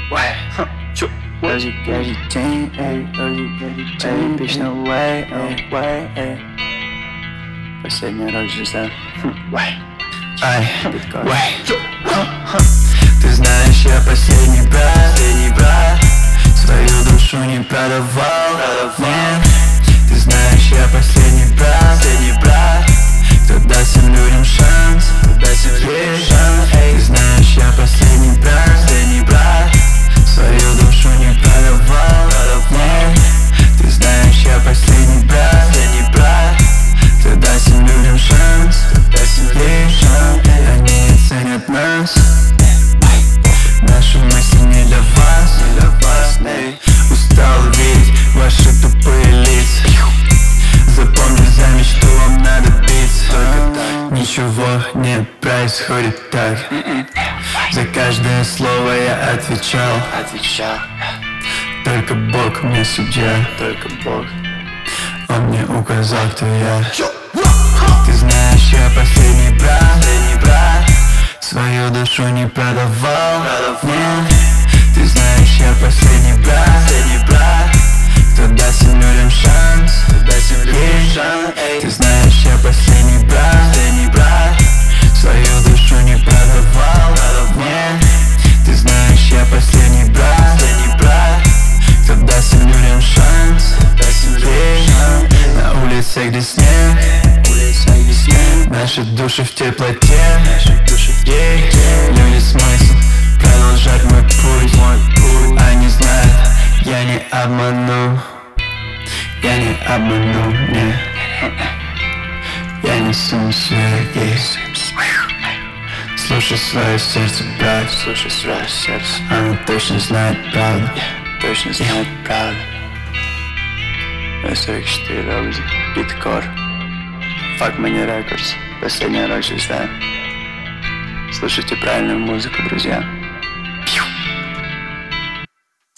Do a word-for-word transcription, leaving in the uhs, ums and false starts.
Каждый, каждый день, эй, каждый, каждый день, песня way, эй, way, эй. Последний раз жизни. Ай, way. Ты знаешь, я последний брат, последний брат. Свою душу не продавал, нет. Ты знаешь, я последний брат, последний брат. Кто даст всем людям шанс, кто даст всем людям шанс. Ты знаешь, я последний брат, последний брат. Свою душу не продавал, нет. Ты знаешь, я последний брат, последний брат. Кто даст всем людям шанс, кто даст всем людям шанс. Они не ценят нас. Наши мысли не для вас, не для вас, эй. Устал видеть ваши тупые лица. Запомни, за мечту вам надо биться. Ничего не происходит так. За каждое слово я отвечал, отвечал. Только Бог мне судья, только Бог. Он мне указал, кто я. Ты знаешь, я последний брат, последний брат. Свою душу не продавал, нет. Ты знаешь, я последний брат, последний брат. Кто даст всем людям шанс, кто даст всем людям шанс. Ты знаешь, я последний брат, последний брат. Свою душу не продавал, нет. Ты знаешь, я последний брат, последний брат. Кто даст всем людям шанс, кто даст всем людям шанс. На улице, где снег, наши души в теплоте, наши души в теплоте. Люди смысл продолжать мой путь, мой путь. Они знают, я не обману, я не обману, нет. Я несу свет, слушай свое сердце, брат, слушай свое сердце. Оно точно знает правду, точно знает правду. сорок четыре Roxy, Биткор, Fuck Money Records, последний рок звезда. Слушайте правильную музыку, друзья.